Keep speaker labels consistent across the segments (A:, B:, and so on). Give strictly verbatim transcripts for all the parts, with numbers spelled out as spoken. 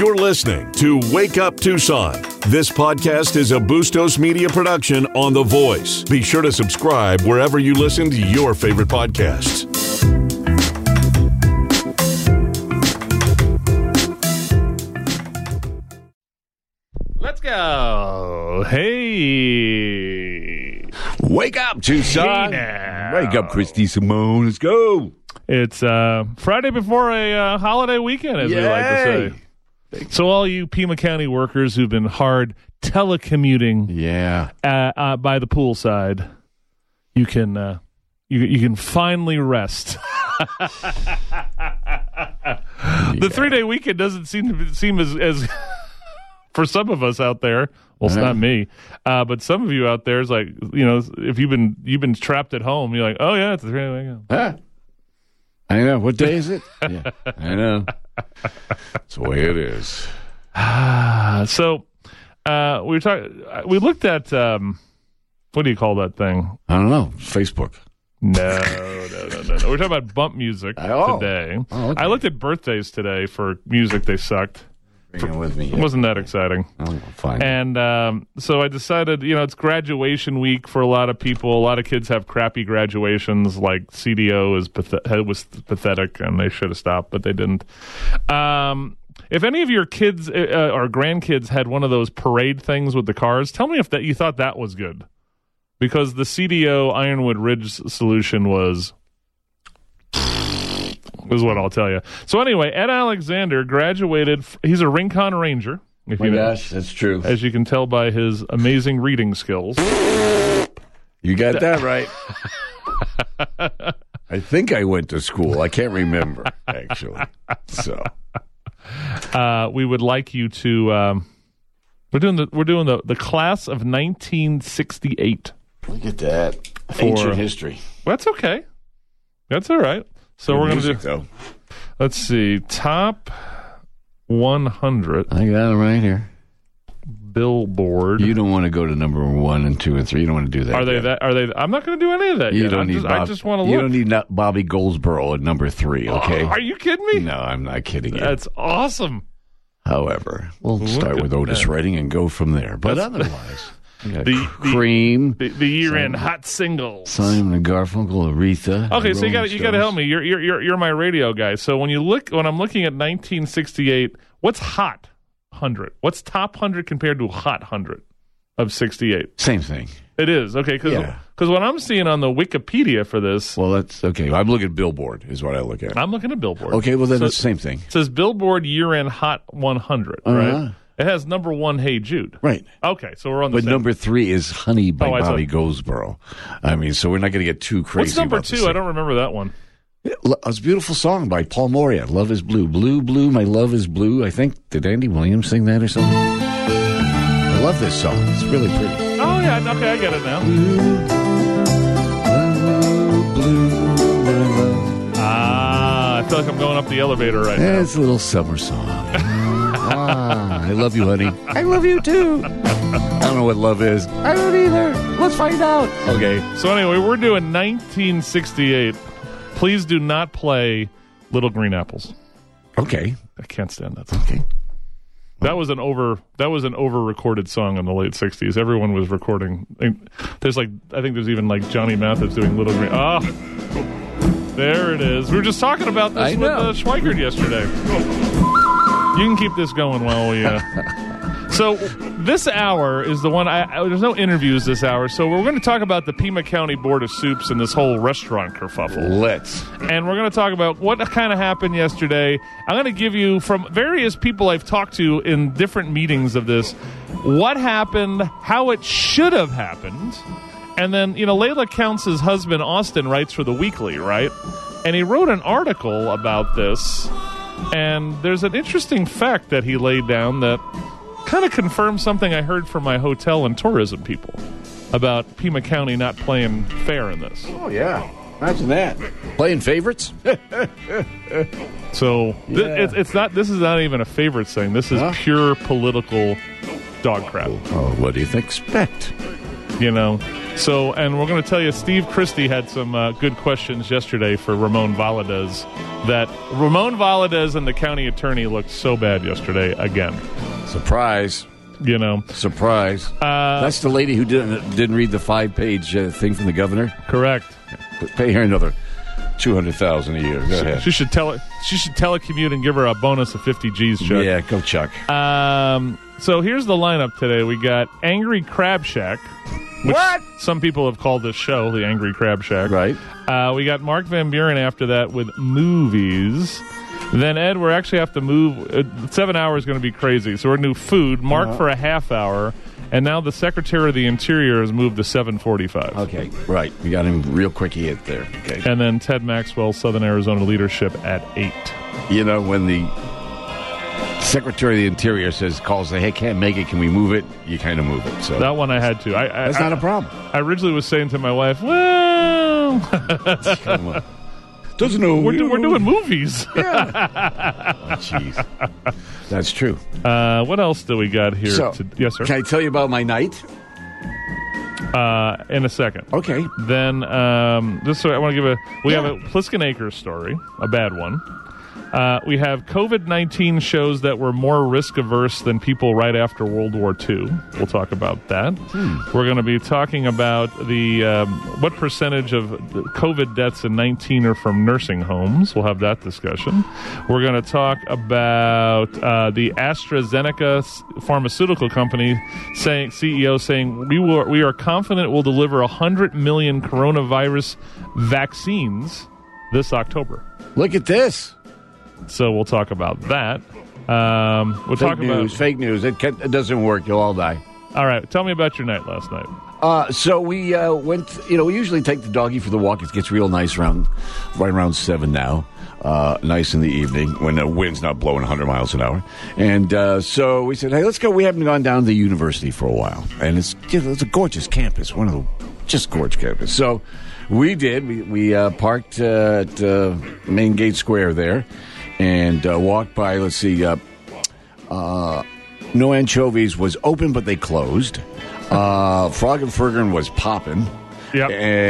A: You're listening to Wake Up Tucson. This podcast is a Bustos Media production on The Voice. Be sure to subscribe wherever you listen to your favorite podcasts.
B: Let's go. Hey.
C: Wake up, Tucson.
B: Hey now.
C: Wake up, Christy Simone. Let's go.
B: It's uh, Friday before a uh, holiday weekend, as
C: Yay.
B: we like to say. So all you Pima County workers who've been hard telecommuting
C: Yeah.
B: uh, uh, by the poolside, you can uh, you you can finally rest. The three-day weekend doesn't seem to seem as as for some of us out there. Well, it's not me, uh, but some of you out there is like, you know, if you've been you've been trapped at home, you're like, oh yeah, it's a three-day weekend.
C: Huh? I know. What day is it? Yeah, I know. That's the way it is.
B: So uh, we were talking. We looked at um, what do you call that thing?
C: I don't know. Facebook.
B: No, no, no, no, no. We're talking about bump music
C: Oh.
B: today.
C: Oh, okay.
B: I looked at birthdays today for music. They sucked.
C: Bring it with me.
B: It wasn't that exciting.
C: Oh, fine.
B: And um, so I decided, you know, it's graduation week for a lot of people. A lot of kids have crappy graduations, like C D O is pathet- was pathetic, and they should have stopped, but they didn't. Um, if any of your kids uh, or grandkids had one of those parade things with the cars, tell me if that you thought that was good. Because the C D O Ironwood Ridge solution was... is what I'll tell you. So anyway, Ed Alexander graduated. He's a Rincon Ranger. If
C: My
B: you know,
C: gosh, that's true.
B: as you can tell by his amazing reading skills.
C: You got that right. I think I went to school. I can't remember, actually. So
B: Uh, we would like you to. Um, we're doing the we're doing the, the class of nineteen sixty-eight.
C: look at that.
B: For-
C: Ancient history.
B: That's okay. That's all right. So we're gonna do.
C: Music, though.
B: Let's see, top one hundred
C: I got it right here.
B: Billboard.
C: You don't want to go to number one and two and three. You don't want to do that.
B: Are they
C: yet.
B: that? Are they? I'm not going to do any of that
C: You
B: yet.
C: don't
B: I'm
C: need.
B: just,
C: Bob,
B: I just want to
C: You
B: look.
C: don't need not Bobby Goldsboro at number three. Okay.
B: Oh, are you kidding me?
C: No, I'm not kidding you.
B: That's awesome.
C: However, we'll
B: Look
C: start
B: at
C: with Otis
B: that.
C: Redding and go from there. But
B: That's-
C: otherwise, we got
B: The- the-
C: Cream,
B: The, the year-end hot singles.
C: Simon and Garfunkel, Aretha.
B: Okay, so you got
C: Rolling
B: you got to help
C: Stones.
B: me. You're, you're you're you're my radio guy. So when you look, when I'm looking at nineteen sixty-eight, what's hot hundred? What's top hundred compared to hot hundred of sixty-eight?
C: Same thing.
B: It is okay because
C: Yeah.
B: what I'm seeing on the Wikipedia for this,
C: Well, that's okay. I'm looking at Billboard. Is what I look at.
B: I'm looking at Billboard.
C: Okay, well then
B: So
C: it's the same thing.
B: it says Billboard year-end hot one hundred.
C: Uh-huh.
B: Right. It has number one, Hey Jude.
C: Right.
B: Okay, so we're on the
C: But
B: same.
C: number three is Honey by
B: Oh, I
C: Bobby
B: thought-
C: Goldsboro. I mean, so we're not going to get too crazy.
B: What's number
C: about the
B: two? I don't remember that one.
C: It was a beautiful song by Paul Moria. Love is Blue. Blue, blue, my love is blue. I think, did Andy Williams sing that or something? I love this song. It's really pretty.
B: Oh yeah, okay, I get it now.
C: Blue, blue, my love.
B: Ah, I feel like I'm going up the elevator right now.
C: It's a little summer song. ah, I love you, honey. I love you too. I don't know what love is. I don't either. Let's find out. Okay.
B: So anyway, we're doing nineteen sixty-eight. Please do not play Little Green Apples.
C: Okay.
B: I can't stand that song.
C: Okay.
B: That was an over that was an over recorded song in the late sixties. Everyone was recording. There's like I think there's even like Johnny Mathis doing Little Green. Ah, there it is. We were just talking about this
C: I
B: with
C: know.
B: uh, Schweikert yesterday. You can keep this going while we. Uh... So this hour is the one. I, I, there's no interviews this hour, so we're going to talk about the Pima County Board of Soups and this whole restaurant kerfuffle.
C: Let's.
B: And we're going to talk about what kind of happened yesterday. I'm going to give you, from various people I've talked to in different meetings of this, what happened, how it should have happened. And then, you know, Layla Counts' husband, Austin, writes for The Weekly, right? And he wrote an article about this. And there's an interesting fact that he laid down that kind of confirms something I heard from my hotel and tourism people about Pima County not playing fair in this.
C: Oh, yeah. Imagine that. Playing favorites?
B: So th-
C: Yeah.
B: it's, it's not. This is not even a favorites thing. This is
C: Huh?
B: pure political dog crap.
C: Oh, what do you think? Expect.
B: You know, so, and we're going to tell you, Steve Christie had some uh, good questions yesterday for Ramon Valadez. That Ramon Valadez and the county attorney looked so bad yesterday again.
C: Surprise.
B: You know,
C: surprise.
B: Uh,
C: That's the lady who didn't didn't read the five page uh, thing from the governor.
B: Correct.
C: Pay her another two hundred thousand a year. Go
B: she,
C: ahead.
B: She should tele. She should telecommute and give her a bonus of fifty G's. Chuck.
C: Yeah, go Chuck.
B: Um. So here's the lineup today. We got Angry Crab Shack. Which
C: What?
B: Some people have called this show the Angry Crab Shack.
C: Right.
B: Uh, we got Mark Van Buren after that with movies. Then, Ed, we're actually have to move. Uh, seven hours is going to be crazy. So we're going to do food. Mark uh-huh. for a half hour. And now the Secretary of the Interior has moved to seven forty-five.
C: Okay, right. We got him real quick hit there. Okay.
B: And then Ted Maxwell, Southern Arizona Leadership at eight.
C: You know, when the Secretary of the Interior says, calls, say, hey, can't make it, can we move it? You kind of move it. So
B: that one I had to. I, I,
C: That's
B: I,
C: not a problem.
B: I originally was saying to my wife, well...
C: Come on. Doesn't know.
B: We're, do, we're doing movies.
C: Yeah. Oh, jeez. That's true.
B: Uh, what else do we got here?
C: So,
B: to, yes, sir.
C: Can I tell you about my night?
B: Uh, in a second.
C: Okay.
B: Then, um, just so I want to give a. We
C: yeah.
B: have a Pliskin Acres story, a bad one. Uh, we have COVID nineteen shows that were more risk averse than people right after World War Two. We'll talk about that.
C: Hmm.
B: We're going to be talking about the um, what percentage of COVID deaths in nineteen are from nursing homes. We'll have that discussion. We're going to talk about uh, the AstraZeneca pharmaceutical company saying C E O saying we will we are confident we'll deliver one hundred million coronavirus vaccines this October.
C: Look at this.
B: So we'll talk about that. Um, we'll
C: fake
B: talk
C: news,
B: about
C: fake news. It, can, it doesn't work. You'll all die.
B: All right. Tell me about your night last night.
C: Uh, so we uh, went. You know, we usually take the doggy for the walk. It gets real nice around, right around seven now. Uh, nice in the evening when the wind's not blowing one hundred miles an hour. And uh, so we said, hey, let's go. We haven't gone down to the university for a while, and it's you know, it's a gorgeous campus, one of the just gorgeous campus. So we did. We we uh, parked uh, at uh, Main Gate Square there. And uh, walked by, let's see, uh, uh, No Anchovies was open, but they closed. Uh, Frog and Fergen was popping.
B: Yep.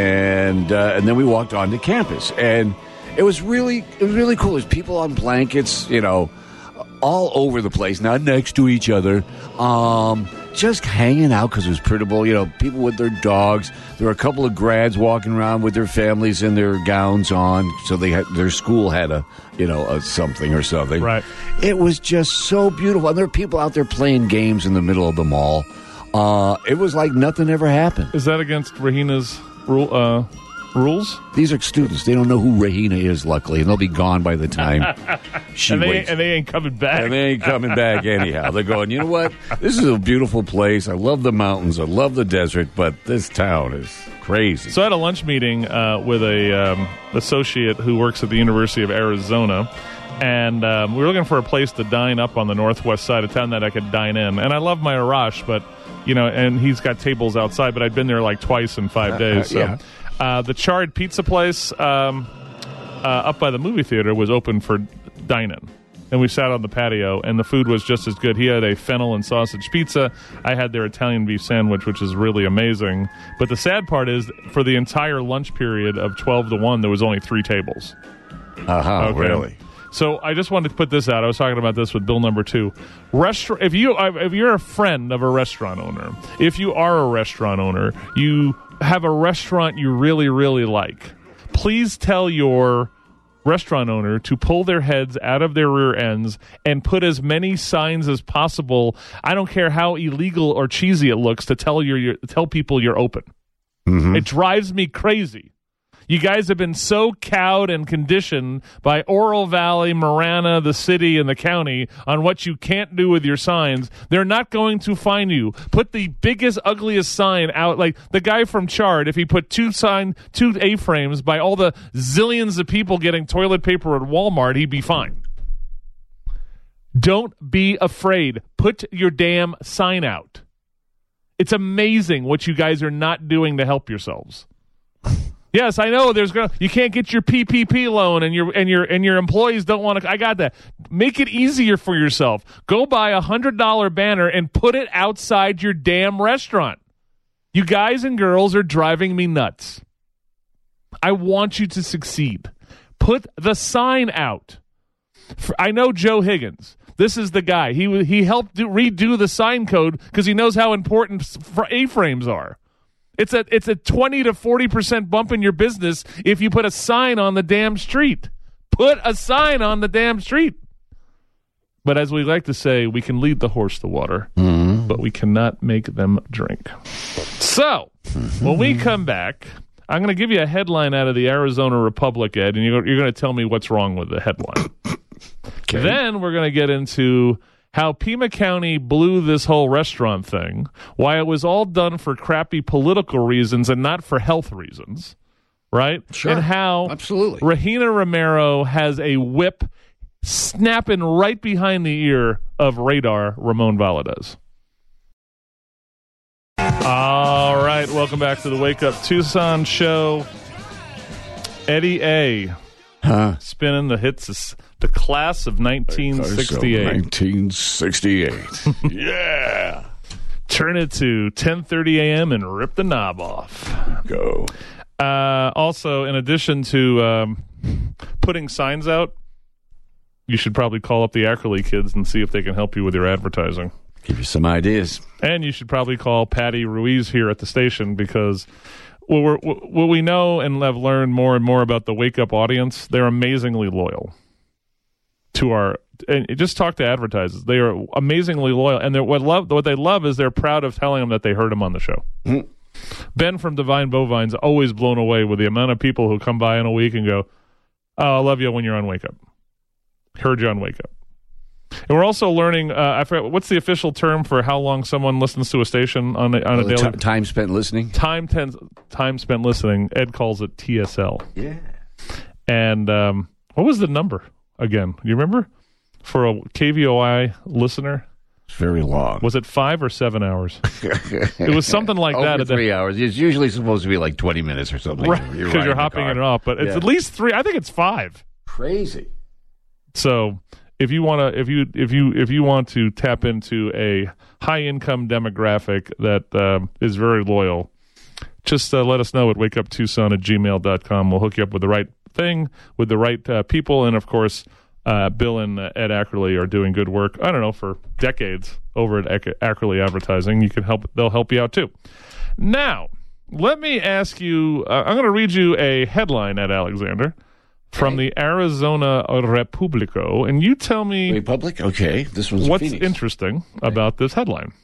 C: And uh, and then we walked on to campus. And it was really it was really cool. There's people on blankets, you know, all over the place, not next to each other. Um, just hanging out because it was printable. You know, people with their dogs. There were a couple of grads walking around with their families and their gowns on, so they had, their school had a, you know, a something or something.
B: Right.
C: It was just so beautiful. And there were people out there playing games in the middle of the mall. Uh, it was like nothing ever happened.
B: Is that against Rahina's rule? Uh, rules?
C: These are students. They don't know who Rahina is, luckily, and they'll be gone by the time she
B: and they,
C: waits.
B: And they ain't coming back.
C: And they ain't coming back anyhow. They're going, you know what? This is a beautiful place. I love the mountains. I love the desert, but this town is crazy.
B: So I had a lunch meeting uh, with a um, associate who works at the University of Arizona, and um, we were looking for a place to dine up on the northwest side of town that I could dine in. And I love my Arash, but, you know, and he's got tables outside, but I'd been there like twice in five days. So.
C: Uh, yeah.
B: Uh, the Charred Pizza place um, uh, up by the movie theater was open for dine-in. And we sat on the patio, and the food was just as good. He had a fennel and sausage pizza. I had their Italian beef sandwich, which is really amazing. But the sad part is, for the entire lunch period of twelve to one, there was only three tables.
C: Uh-huh,
B: okay.
C: Really?
B: So I just wanted to put this out. I was talking about this with Bill number two. Restaurant. If you if you're a friend of a restaurant owner, if you are a restaurant owner, you have a restaurant you really really like. Please tell your restaurant owner to pull their heads out of their rear ends and put as many signs as possible. I don't care how illegal or cheesy it looks to tell your, your tell people you're open.
C: Mm-hmm.
B: It drives me crazy. You guys have been so cowed and conditioned by Oro Valley, Marana, the city, and the county on what you can't do with your signs. They're not going to find you. Put the biggest, ugliest sign out. Like the guy from Chard, if he put two sign, two A-frames by all the zillions of people getting toilet paper at Walmart, he'd be fine. Don't be afraid. Put your damn sign out. It's amazing what you guys are not doing to help yourselves. Yes, I know. There's gonna you can't get your P P P loan, and your and your and your employees don't want to. I got that. Make it easier for yourself. Go buy a hundred dollar banner and put it outside your damn restaurant. You guys and girls are driving me nuts. I want you to succeed. Put the sign out. For, I know Joe Higgins. This is the guy. He he helped do, redo the sign code because he knows how important A-frames are. It's a it's a twenty to forty percent bump in your business if you put a sign on the damn street. Put a sign on the damn street. But as we like to say, we can lead the horse to water, mm-hmm. but we cannot make them drink. So, mm-hmm. when we come back, I'm going to give you a headline out of the Arizona Republic, Ed, and you're, you're going to tell me what's wrong with the headline. Okay. Then we're going to get into how Pima County blew this whole restaurant thing, why it was all done for crappy political reasons and not for health reasons, right?
C: Sure.
B: And how
C: Absolutely.
B: Regina Romero has a whip snapping right behind the ear of Radar Ramon Valadez. All right, welcome back to the Wake Up Tucson show. Eddie A.
C: Huh?
B: Spinning the hits, the class of nineteen sixty-eight.
C: nineteen sixty-eight. Yeah.
B: Turn it to ten thirty a.m. and rip the knob off.
C: Go.
B: Uh, also, in addition to um, putting signs out, you should probably call up the Ackerley kids and see if they can help you with your advertising.
C: Give you some ideas.
B: And you should probably call Patty Ruiz here at the station because what, we're, what we know and have learned more and more about the Wake Up audience, they're amazingly loyal to our – and just talk to advertisers. They are amazingly loyal. And they're, what, love, what they love is they're proud of telling them that they heard them on the show. Mm. Ben from Divine Bovine's always blown away with the amount of people who come by in a week and go, oh, I love you when you're on Wake Up. Heard you on Wake Up. And we're also learning, uh, I forget, what's the official term for how long someone listens to a station on a, on
C: oh,
B: a daily?
C: T- time spent listening?
B: Time, ten, time spent listening. Ed calls it T S L.
C: Yeah.
B: And um, what was the number again? You remember? For a K V O I listener?
C: It's very long.
B: Was it five or seven hours? It was something like
C: Over
B: that.
C: Over three hours. It's usually supposed to be like twenty minutes or something.
B: Right, because you're, you're hopping in and off. But it's yeah. at least three. I think it's five.
C: Crazy.
B: So if you want to, if you if you if you want to tap into a high income demographic that um, is very loyal, just uh, let us know at wake up tucson at gmail dot com. We'll hook you up with the right thing, with the right uh, people, and of course, uh, Bill and uh, Ed Ackerley are doing good work. I don't know, for decades over at Ack- Ackerley Advertising. You can help; they'll help you out too. Now, let me ask you. Uh, I'm going to read you a headline, Ed Alexander, from the Arizona Republico, and you tell me
C: Republic. Okay, this one's
B: what's
C: Phoenix.
B: interesting okay. about this headline.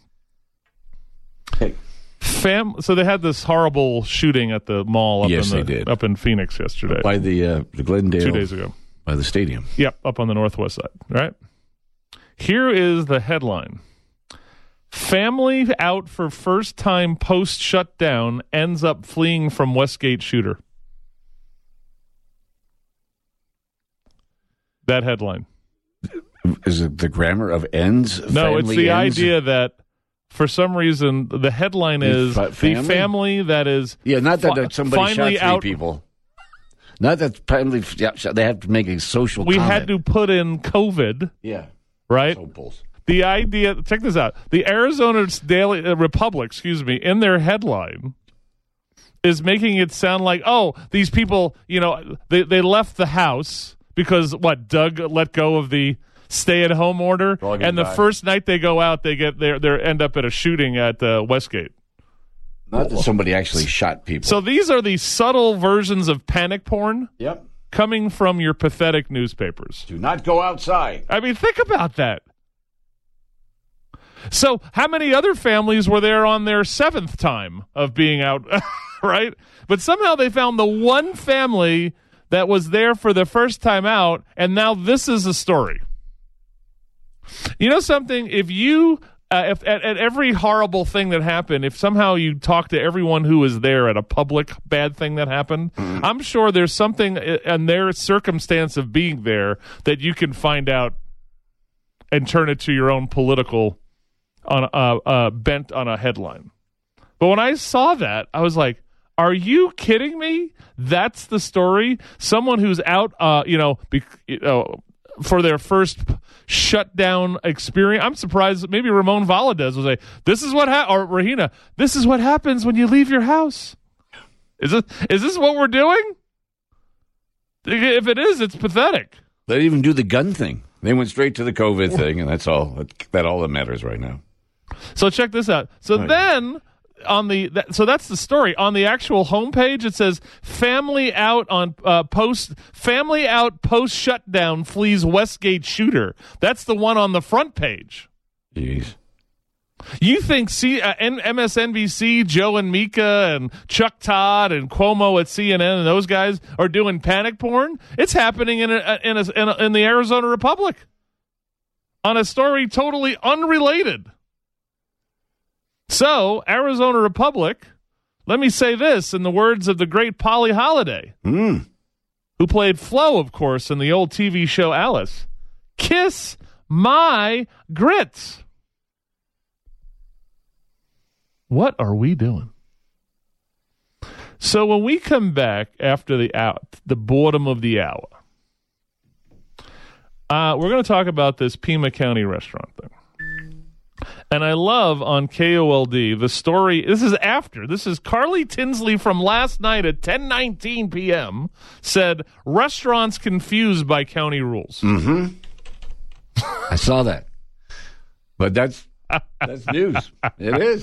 C: Okay.
B: Fam. So they had this horrible shooting at the mall up
C: yes,
B: in the,
C: they did.
B: up in Phoenix yesterday,
C: by the uh, the Glendale
B: two days ago,
C: by the stadium.
B: Yep, up on the northwest side. Right. Here is the headline: Family out for first time post shutdown ends up fleeing from Westgate shooter. That headline.
C: Is it the grammar of ends?
B: No, it's the
C: ends?
B: idea that for some reason the headline is
C: the family?
B: the family that is
C: yeah, not that, that somebody shot
B: finally
C: three
B: out,
C: people. Not that family. Yeah, they have to make a social.
B: We
C: comment.
B: had to put in COVID.
C: Yeah,
B: right.
C: So
B: the idea. Check this out. The Arizona Daily uh, Republic, excuse me, in their headline is making it sound like, oh, these people, you know, they they left the house. Because what Doug let go of the stay-at-home order,
C: Dog
B: and the
C: back.
B: first night they go out, they get they they end up at a shooting at uh, Westgate.
C: Not that somebody actually shot people.
B: So these are the subtle versions of panic porn.
C: Yep.
B: Coming from your pathetic newspapers.
C: Do not go outside.
B: I mean, think about that. So, how many other families were there on their seventh time of being out, right? But somehow they found the one family that was there for the first time out, and now this is a story. You know something? If you, uh, if at, at every horrible thing that happened, if somehow you talk to everyone who was there at a public bad thing that happened, mm-hmm. I'm sure there's something in their circumstance of being there that you can find out and turn it to your own political on uh, uh, bent on a headline. But when I saw that, I was like, are you kidding me? That's the story. Someone who's out, uh, you know, be, you know, for their first shutdown experience. I'm surprised that maybe Ramon Valadez will say, this is what ha-, or Rahina, this is what happens when you leave your house. Is this, is this what we're doing? If it is, it's pathetic.
C: They didn't even do the gun thing. They went straight to the COVID thing, and that's all that, that all that matters right now.
B: So check this out. So
C: right.
B: then on the that, so that's the story. On the actual homepage, it says family out on uh, post family out post shutdown flees Westgate shooter. That's the one on the front page.
C: Jeez.
B: You think C- uh, M S N B C, Joe and Mika and Chuck Todd and Cuomo at C N N and those guys are doing panic porn? It's happening in a, in, a, in, a, in the Arizona Republic on a story totally unrelated. So, Arizona Republic, let me say this in the words of the great Polly Holiday,
C: mm.
B: who played Flo, of course, in the old T V show Alice. Kiss my grits. What are we doing? So when we come back after the hour, the boredom of the hour, uh, we're going to talk about this Pima County restaurant thing. And I love on K O L D the story. This is after. This is Carly Tinsley from last night at ten nineteen p.m. said, restaurants confused by county rules.
C: Mm-hmm. I saw that. But that's that's news. It is.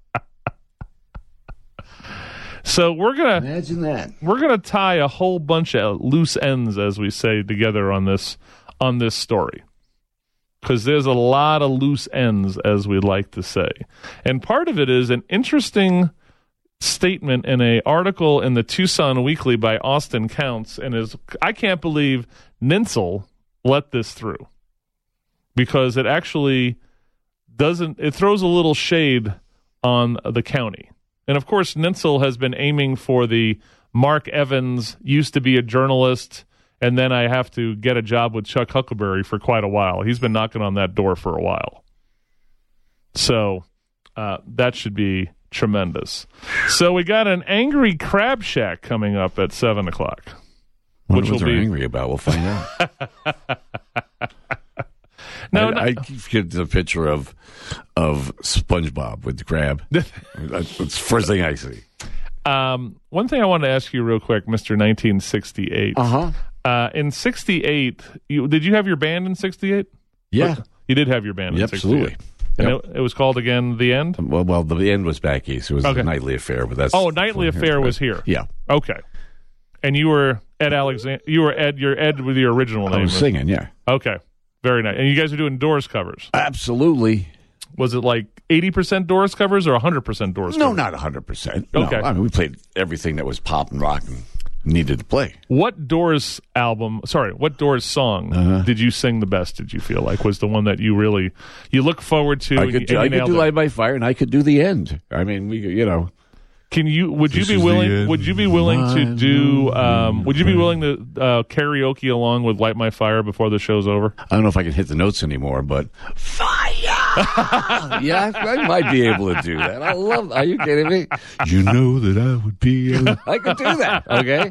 B: So we're gonna
C: imagine that.
B: We're gonna tie a whole bunch of loose ends, as we say, together on this on this story, because there's a lot of loose ends, as we like to say, and part of it is an interesting statement in a article in the Tucson Weekly by Austin Counts, and is I can't believe Ninsel let this through, because it actually doesn't. It throws a little shade on the county. And, of course, Ninsel has been aiming for the Mark Evans, used to be a journalist, and then I have to get a job with Chuck Huckleberry for quite a while. He's been knocking on that door for a while. So uh, that should be tremendous. So we got an Angry Crab Shack coming up at seven o'clock.
C: What
B: which
C: was
B: will
C: they
B: be
C: angry about? We'll find out.
B: No,
C: I,
B: no.
C: I get the picture of of SpongeBob with the crab. That's the first thing I see.
B: Um, one thing I wanted to ask you real quick, Mister nineteen sixty-eight.
C: Uh-huh.
B: Uh, in sixty-eight, you, did you have your band in sixty-eight?
C: Yeah.
B: You did have your band in
C: Yep,
B: sixty-eight.
C: absolutely.
B: And
C: Yep.
B: it, it was called, again, The End?
C: Well, well, the end was back east. It was
B: Okay.
C: a nightly affair, but that's
B: Oh, Nightly Affair was here.
C: Yeah.
B: Okay. And you were Ed Alexander. You were Ed. You're Ed with your original name.
C: I was
B: right?
C: singing, yeah.
B: Okay. Very nice. And you guys were doing Doors covers.
C: Absolutely.
B: Was it like eighty percent Doors covers or one hundred percent Doors
C: No,
B: covers?
C: not one hundred percent.
B: Okay.
C: No, I mean, we played everything that was pop and rock and needed to play.
B: What Doors album, sorry, what Doors song
C: Uh-huh.
B: did you sing the best, did you feel like? Was the one that you really, you look forward to?
C: I
B: and
C: could,
B: you,
C: do,
B: and
C: I
B: you
C: could
B: nailed
C: do
B: it?
C: Light by Fire, and I could do The End. I mean, we, you know.
B: Can you, would you
C: This
B: be
C: is the
B: willing,
C: end
B: would you be willing to
C: of
B: do,
C: my
B: um, would you be willing to uh, karaoke along with Light My Fire before the show's over?
C: I don't know if I can hit the notes anymore, but fire! Yeah, I might be able to do that. I love. Are you kidding me? You know that I would be. Able, I could do that. Okay.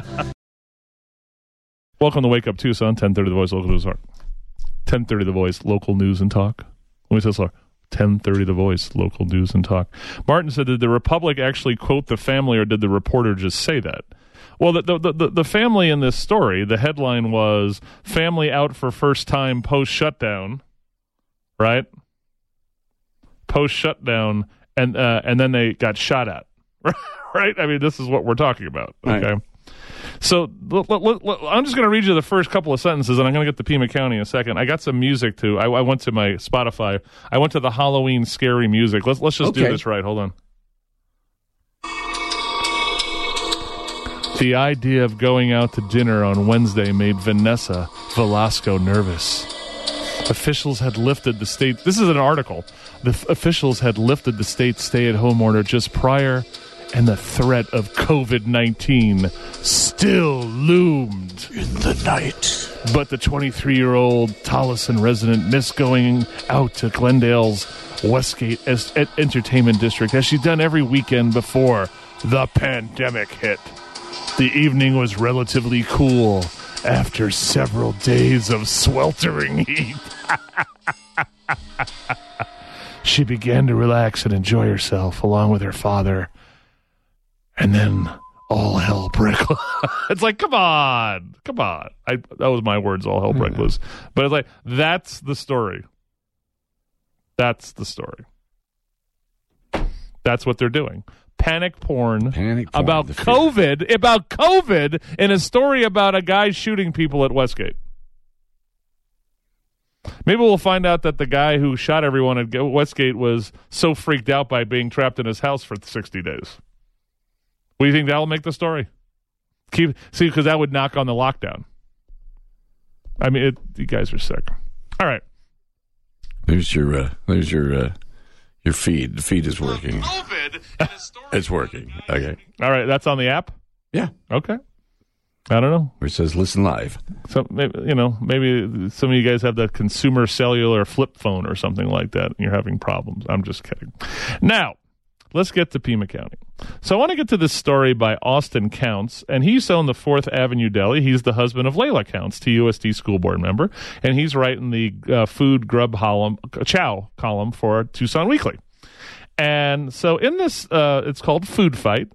B: Welcome to Wake Up Tucson, ten thirty The Voice, local news and talk. ten thirty The Voice, local news and talk. Let me say slower. ten thirty The Voice, local news and talk. Martin said, did the Republic actually quote the family, or did the reporter just say that? Well, the the the, the family in this story, the headline was, family out for first time post-shutdown, right? Post-shutdown, and uh, and then they got shot at, right? I mean, this is what we're talking about, okay?
C: Right.
B: So l- l- l- l- I'm just going to read you the first couple of sentences, and I'm going to get to Pima County in a second. I got some music, too. I, I went to my Spotify. I went to the Halloween scary music. Let's let's just do
C: Okay.
B: this right. Hold on. The idea of going out to dinner on Wednesday made Vanessa Velasco nervous. Officials had lifted the state. This is an article. The f- officials had lifted the state's stay-at-home order just prior, and the threat of covid nineteen still loomed
C: In the night.
B: But the twenty-three-year-old Tolleson resident missed going out to Glendale's Westgate es- et- Entertainment District, as she'd done every weekend before the pandemic hit. The evening was relatively cool after several days of sweltering heat, she began to relax and enjoy herself along with her father. And then all hell broke loose. It's like, come on, come on. I, that was my words, all hell broke loose. But it's like, that's the story. That's the story. That's what they're doing. Panic porn,
C: Panic porn
B: about COVID, about COVID, and a story about a guy shooting people at Westgate. Maybe we'll find out that the guy who shot everyone at Westgate was so freaked out by being trapped in his house for sixty days. What do you think that'll make the story? Keep see, because that would knock on the lockdown. I mean, it, you guys are sick. All right.
C: There's your, uh, there's your, uh, your feed. The feed is working.
B: COVID and a story
C: It's working. Okay.
B: All right, that's on the app?
C: Yeah.
B: Okay. I don't know.
C: Where it says listen live.
B: So maybe, you know, maybe some of you guys have the consumer cellular flip phone or something like that, and you're having problems. I'm just kidding. Now, let's get to Pima County. So I want to get to this story by Austin Counts, and he used to own the Fourth Avenue Deli. He's the husband of Layla Counts, T U S D school board member, and he's writing the uh, food grub column, chow column for Tucson Weekly. And so in this, uh, it's called Food Fight,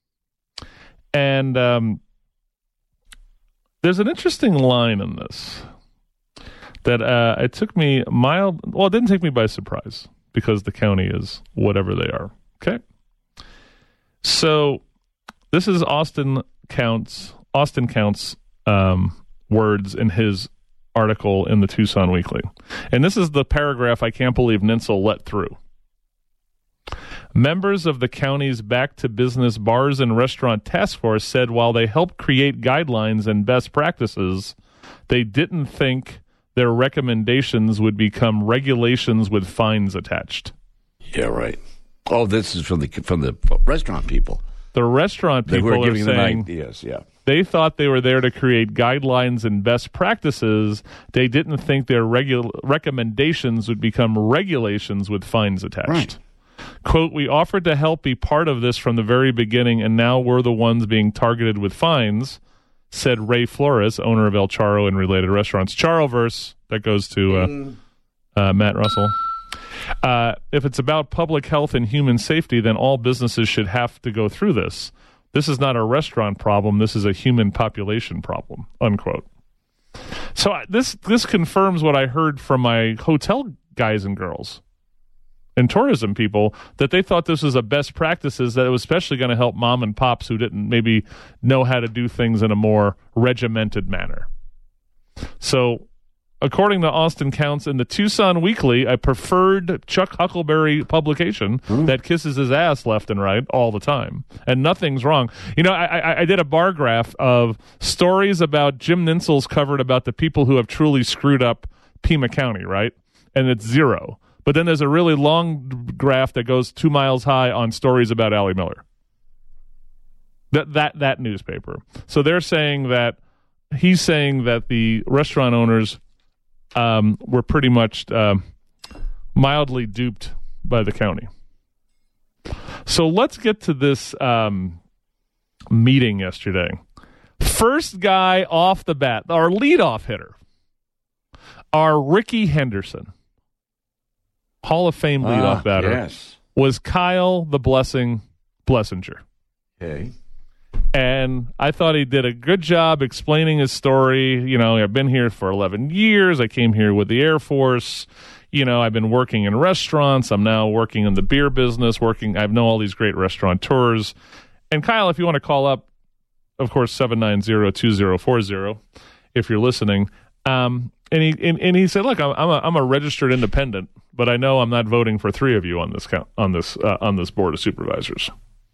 B: and um, there's an interesting line in this that uh, it took me mild. Well, it didn't take me by surprise because the county is whatever they are. Okay. So this is Austin Counts, Austin Counts um, words in his article in the Tucson Weekly. And this is the paragraph I can't believe Nintzel let through. Members of the county's Back to Business Bars and Restaurant Task Force said while they helped create guidelines and best practices, they didn't think their recommendations would become regulations with fines attached.
C: Yeah, right. Oh, this is from the from the restaurant people.
B: The restaurant
C: They
B: people
C: were giving
B: are
C: them
B: saying
C: ideas, yeah.
B: they thought they were there to create guidelines and best practices. They didn't think their regu- recommendations would become regulations with fines attached.
C: Right.
B: Quote, we offered to help be part of this from the very beginning, and now we're the ones being targeted with fines, said Ray Flores, owner of El Charro and related restaurants. Charroverse, that goes to uh, mm. uh, Matt Russell. Uh, if it's about public health and human safety, then all businesses should have to go through this. This is not a restaurant problem. This is a human population problem, unquote. So uh, this this confirms what I heard from my hotel guys and girls and tourism people, that they thought this was a best practices, that it was especially going to help mom and pops who didn't maybe know how to do things in a more regimented manner. So according to Austin Counts in the Tucson Weekly, a preferred Chuck Huckleberry publication mm. that kisses his ass left and right all the time, and nothing's wrong. You know, I, I, I did a bar graph of stories about Jim Nintzel's covered about the people who have truly screwed up Pima County, right? And it's zero. But then there's a really long graph that goes two miles high on stories about Allie Miller. That that that newspaper. So they're saying that he's saying that the restaurant owners um, were pretty much uh, mildly duped by the county. So let's get to this um, meeting yesterday. First guy off the bat, our leadoff hitter, our Ricky Henderson. Hall of Fame leadoff ah, batter,
C: yes.
B: was Kyle the Blessing Blessinger.
C: Okay.
B: And I thought he did a good job explaining his story. You know, I've been here for eleven years. I came here with the Air Force. You know, I've been working in restaurants. I'm now working in the beer business, working. I know all these great restaurateurs. And Kyle, if you want to call up, of course, seven nine zero, two zero four zero, if you're listening. Um, and he and, and he said, look, I'm I'm a, I'm a registered independent, but I know I'm not voting for three of you on this count, on this uh, on this board of supervisors.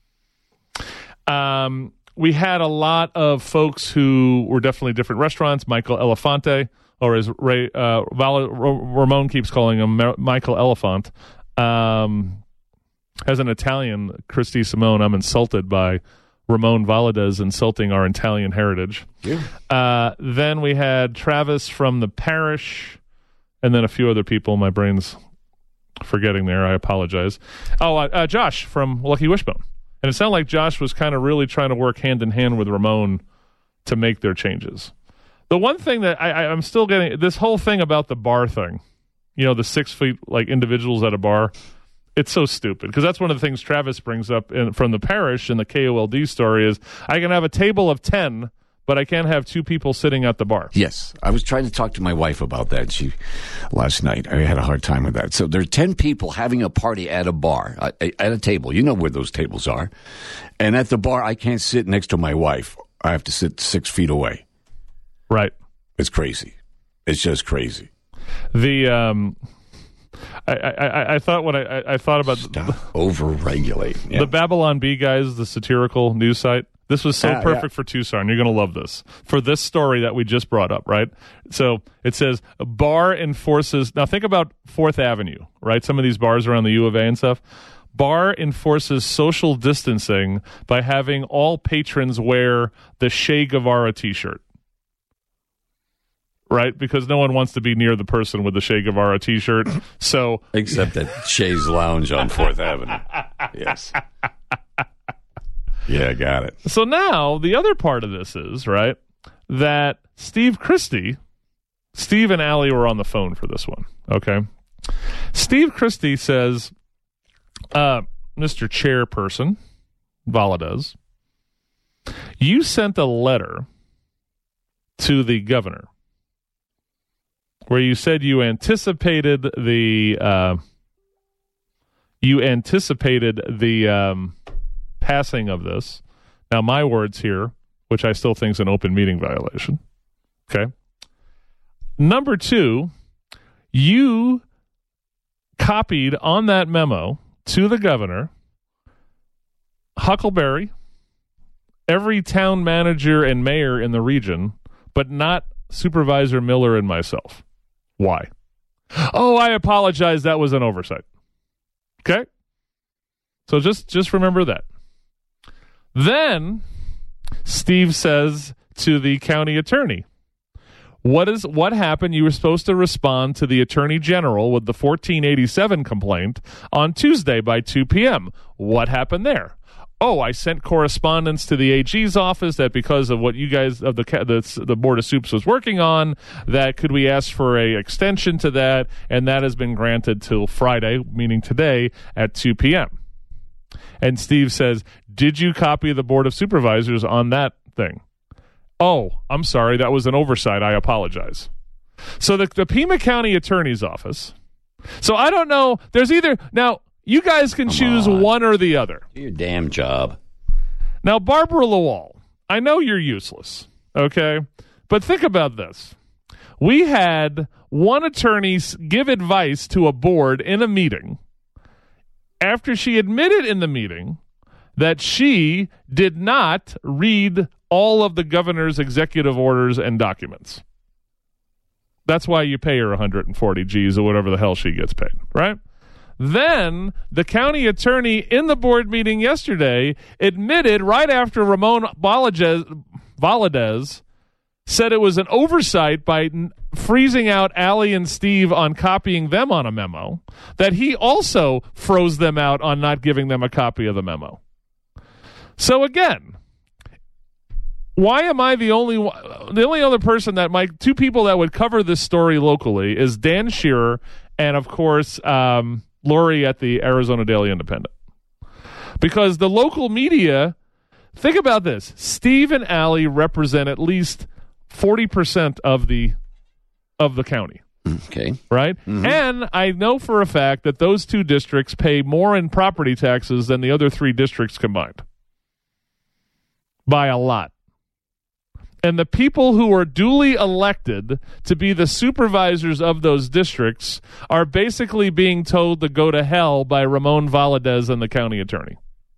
B: Um, we had a lot of folks who were definitely different restaurants. Michael Elefante, or as Ray uh, Val- Ramon keeps calling him, Michael Elephant. Um, as an Italian, Christy Simone, I'm insulted by Ramon Valadez insulting our Italian heritage.
C: Yeah.
B: Uh, then we had Travis from the parish, and then a few other people. My brain's forgetting there. I apologize. Oh, uh, uh, Josh from Lucky Wishbone. And it sounded like Josh was kind of really trying to work hand in hand with Ramon to make their changes. The one thing that I, I, I'm still getting, this whole thing about the bar thing, you know, the six feet like individuals at a bar, it's so stupid because that's one of the things Travis brings up in, from the parish in the K O L D story is I can have a table of ten, but I can't have two people sitting at the bar.
C: Yes. I was trying to talk to my wife about that She last night. I had a hard time with that. So there are ten people having a party at a bar, uh, at a table. You know where those tables are. And at the bar, I can't sit next to my wife. I have to sit six feet away.
B: Right.
C: It's crazy. It's just crazy.
B: The um, I, I, I thought when I, I thought about
C: Stop over-regulate. Yeah.
B: The Babylon Bee guys, the satirical news site. This was so
C: yeah,
B: perfect
C: yeah.
B: for Tucson. You're going to love this. For this story that we just brought up, right? So it says, bar enforces... Now think about fourth Avenue, right? Some of these bars around the U of A and stuff. Bar enforces social distancing by having all patrons wear the Che Guevara t-shirt. Right? Because no one wants to be near the person with the Che Guevara t-shirt. So...
C: Except at Che's Lounge on fourth Avenue. Yes. Yeah, got it.
B: So now the other part of this is, right, that Steve Christie, Steve and Allie were on the phone for this one, okay? Steve Christie says, uh, Mister Chairperson, Valadez, you sent a letter to the governor where you said you anticipated the, uh, you anticipated the, um, passing of this. Now, my words here, which I still think is an open meeting violation. Okay. Number two, you copied on that memo to the governor, Huckleberry, every town manager and mayor in the region, but not Supervisor Miller and myself. Why? Oh, I apologize. That was an oversight. Okay. So just, just remember that. Then Steve says to the county attorney, what is what happened? You were supposed to respond to the attorney general with the fourteen eighty-seven complaint on Tuesday by two p.m. What happened there? Oh, I sent correspondence to the A G's office that because of what you guys of the the, the Board of Soups was working on, that could we ask for a extension to that, and that has been granted till Friday, meaning today at two p.m. And Steve says, did you copy the Board of Supervisors on that thing? Oh, I'm sorry. That was an oversight. I apologize. So the, the Pima County Attorney's Office. So I don't know. There's either... Now, you guys can
C: Come
B: choose
C: on.
B: one or the other.
C: Do your damn job.
B: Now, Barbara Lawal, I know you're useless, okay? But think about this. We had one attorney give advice to a board in a meeting after she admitted in the meeting that she did not read all of the governor's executive orders and documents. That's why you pay her one hundred forty G's or whatever the hell she gets paid, right? Then the county attorney in the board meeting yesterday admitted right after Ramon Valadez, Valadez said it was an oversight by n- freezing out Allie and Steve on copying them on a memo, that he also froze them out on not giving them a copy of the memo. So again, why am I the only one, the only other person that might, two people that would cover this story locally is Dan Shearer and, of course, um, Lori at the Arizona Daily Independent. Because the local media, think about this, Steve and Allie represent at least forty percent of the of the county.
C: Okay.
B: Right? Mm-hmm. And I know for a fact that those two districts pay more in property taxes than the other three districts combined. By a lot. And the people who are duly elected to be the supervisors of those districts are basically being told to go to hell by Ramon Valadez and the county attorney.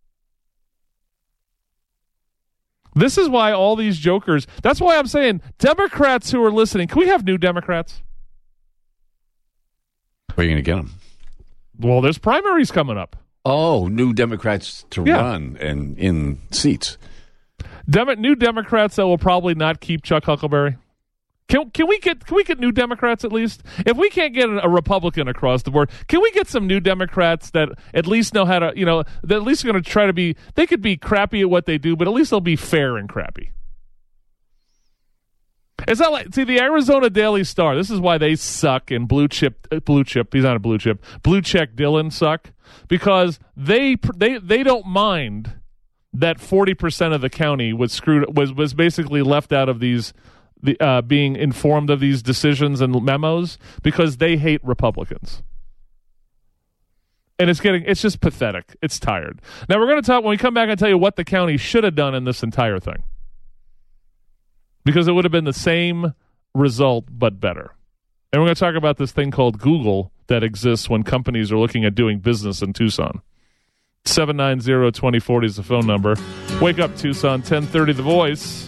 B: This is why all these jokers, that's why I'm saying Democrats who are listening, can we have new Democrats?
C: Where are you going to get them?
B: Well, there's primaries coming up.
C: Oh, new Democrats to
B: Yeah.
C: run and in seats.
B: Demo- new Democrats that will probably not keep Chuck Huckleberry. Can can we get can we get new Democrats at least? If we can't get a Republican across the board, can we get some new Democrats that at least know how to, you know, that at least are going to try to be, they could be crappy at what they do, but at least they'll be fair and crappy. It's not like, see, the Arizona Daily Star, this is why they suck, and blue chip, uh, blue chip, he's not a blue chip, blue check Dylan suck, because they they they don't mind that forty percent of the county was screwed, was was basically left out of these, the uh, being informed of these decisions and memos, because they hate Republicans. And it's getting, it's just pathetic. It's tired. Now we're going to talk, when we come back and tell you what the county should have done in this entire thing. Because it would have been the same result, but better. And we're going to talk about this thing called Google that exists when companies are looking at doing business in Tucson. seven nine zero, two zero four zero is the phone number. Wake up, Tucson, ten thirty The Voice.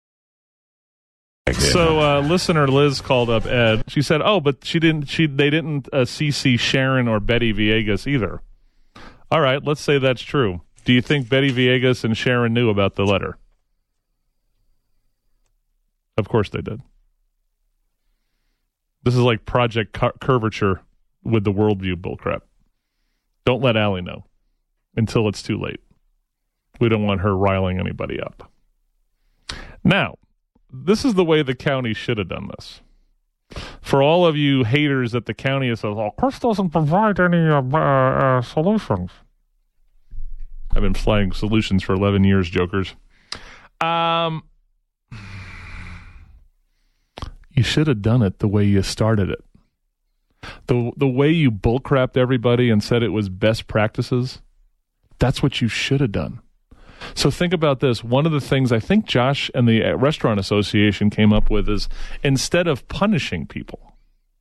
B: So uh, listener Liz called up Ed. She said, "Oh, but she didn't. She they didn't uh, C C Sharon or Betty Villegas either." All right, let's say that's true. Do you think Betty Villegas and Sharon knew about the letter? Of course they did. This is like Project Cur- Curvature with the worldview bullcrap. Don't let Allie know until it's too late. We don't want her riling anybody up. Now, this is the way the county should have done this. For all of you haters that the county has said, "Oh, Chris doesn't provide any uh, uh, uh, solutions." I've been flying solutions for eleven years, jokers. Um, you should have done it the way you started it. The the way you bullcrapped everybody and said it was best practices, that's what you should have done. So think about this. One of the things I think Josh and the Restaurant Association came up with is, instead of punishing people,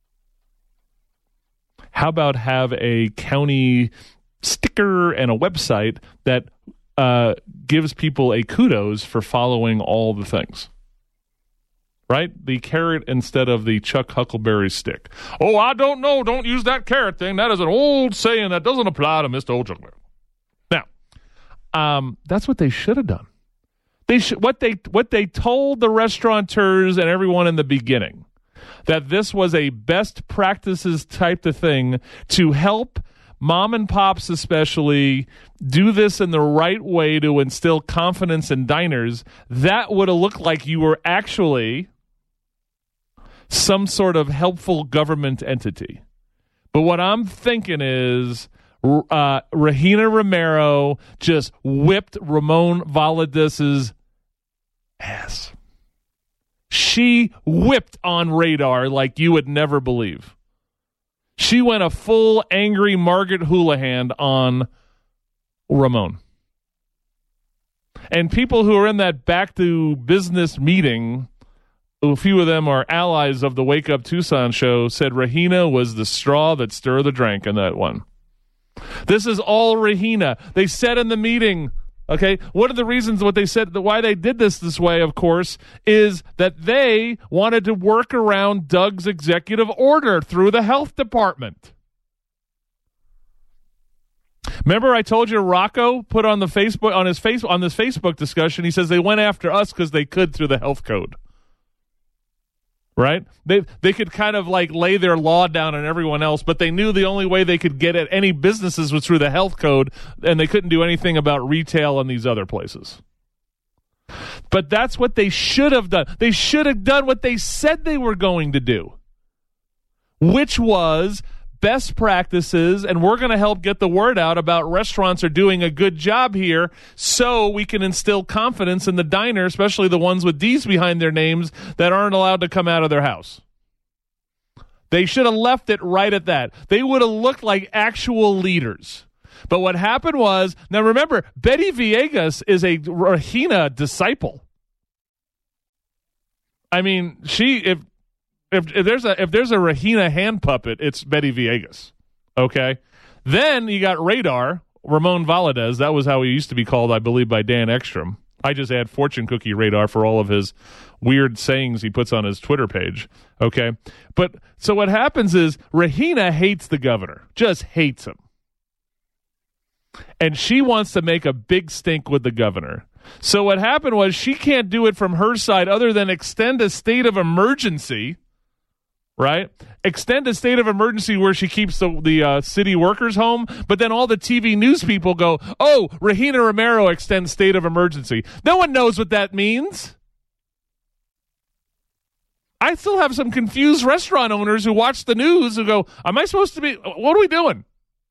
B: how about have a county sticker and a website that uh, gives people a kudos for following all the things? Right? The carrot instead of the Chuck Huckleberry stick. "Oh, I don't know. Don't use that carrot thing. That is an old saying that doesn't apply to Mister Old Chuckleberry." Now, um, that's what they should have done. They should what they what they told the restaurateurs and everyone in the beginning, that this was a best practices type of thing to help mom and pops especially do this in the right way to instill confidence in diners. That would have looked like you were actually some sort of helpful government entity. But what I'm thinking is uh, Regina Romero just whipped Ramon Valadez's ass. She whipped on Radar like you would never believe. She went a full angry Margaret Houlihan on Ramon. And people who are in that back to business meeting, a few of them are allies of the Wake Up Tucson show, said Regina was the straw that stirred the drink in that one. This is all Regina. They said in the meeting, okay, one of the reasons what they said, why they did this this way, of course, is that they wanted to work around Doug's executive order through the health department. Remember, I told you Rocco put on the Facebook on his face on this Facebook discussion. He says they went after us because they could through the health code. Right? They they could kind of like lay their law down on everyone else, but they knew the only way they could get at any businesses was through the health code, and they couldn't do anything about retail and these other places. But that's what they should have done. They should have done what they said they were going to do, which was best practices, and we're going to help get the word out about restaurants are doing a good job here so we can instill confidence in the diner, especially the ones with D's behind their names that aren't allowed to come out of their house. They should have left it right at that. They would have looked like actual leaders. But what happened was, now remember, Betty Villegas is a Regina disciple. I mean, she, if, If, if there's a if there's a Regina hand puppet, it's Betty Villegas. Okay, then you got Radar, Ramon Valadez. That was how he used to be called, I believe, by Dan Ekstrom. I just add fortune cookie Radar for all of his weird sayings he puts on his Twitter page. Okay, but so what happens is Regina hates the governor, just hates him, and she wants to make a big stink with the governor. So what happened was she can't do it from her side other than extend a state of emergency. Right? Extend a state of emergency where she keeps the, the uh, city workers home, but then all the T V news people go, "Oh, Regina Romero extends state of emergency." No one knows what that means. I still have some confused restaurant owners who watch the news and go, am I supposed to be, what are we doing?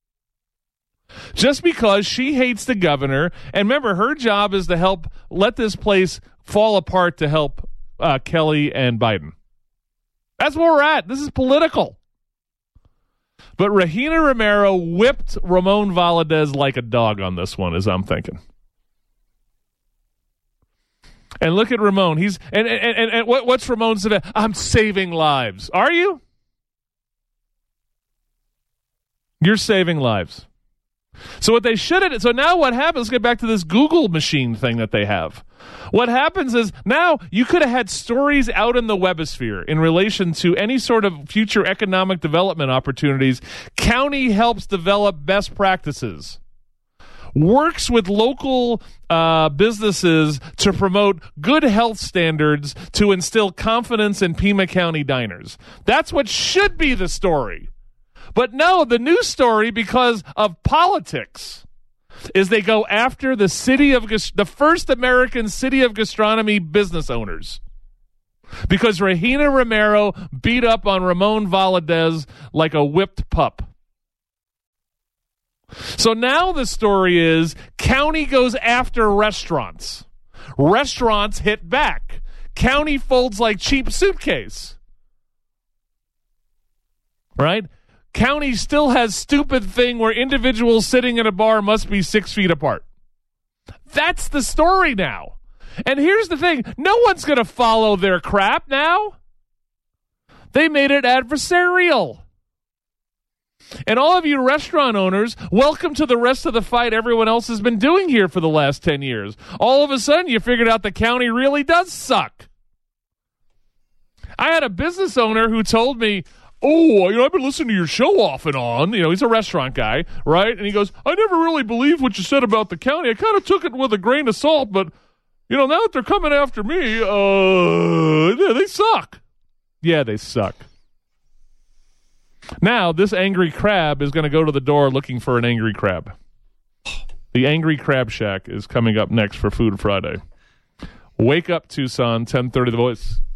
B: Just because she hates the governor, and remember, her job is to help let this place fall apart to help uh, Kelly and Biden. That's where we're at. This is political. But Regina Romero whipped Ramon Valadez like a dog on this one, as I'm thinking. And look at Ramon. He's and and, and, and what, what's Ramon saying? I'm saving lives. Are you? You're saving lives. So what they should have, so now what happens, let's get back to this Google machine thing that they have. What happens is now you could have had stories out in the webosphere in relation to any sort of future economic development opportunities. County helps develop best practices. Works with local uh, businesses to promote good health standards to instill confidence in Pima County diners. That's what should be the story. But no, the news story, because of politics, is they go after the city of the first American city of gastronomy business owners. Because Regina Romero beat up on Ramon Valadez like a whipped pup. So now the story is county goes after restaurants. Restaurants hit back. County folds like cheap suitcase. Right? County still has stupid thing where individuals sitting in a bar must be six feet apart. That's the story now. And here's the thing. No one's going to follow their crap now. They made it adversarial. And all of you restaurant owners, welcome to the rest of the fight everyone else has been doing here for the last ten years. All of a sudden, you figured out the county really does suck. I had a business owner who told me, oh, you know, I've been listening to your show off and on. You know, he's a restaurant guy, right? And he goes, I never really believed what you said about the county. I kind of took it with a grain of salt, but, you know, now that they're coming after me, uh, yeah, they suck. Yeah, they suck. Now, this angry crab is going to go to the door looking for an angry crab. The Angry Crab Shack is coming up next for Food Friday. Wake up, Tucson, ten thirty The Voice.